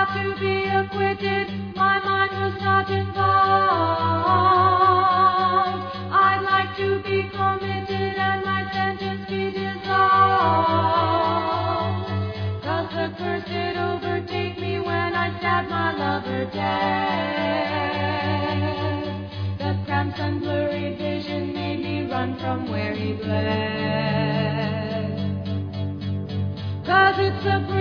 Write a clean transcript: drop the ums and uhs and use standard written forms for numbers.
to be acquitted, my mind was not involved. I'd like to be committed and my sentence be dissolved. 'Cause the curse did overtake me when I stabbed my lover dead. The cramps and blurry vision made me run from where he bled. 'Cause it's the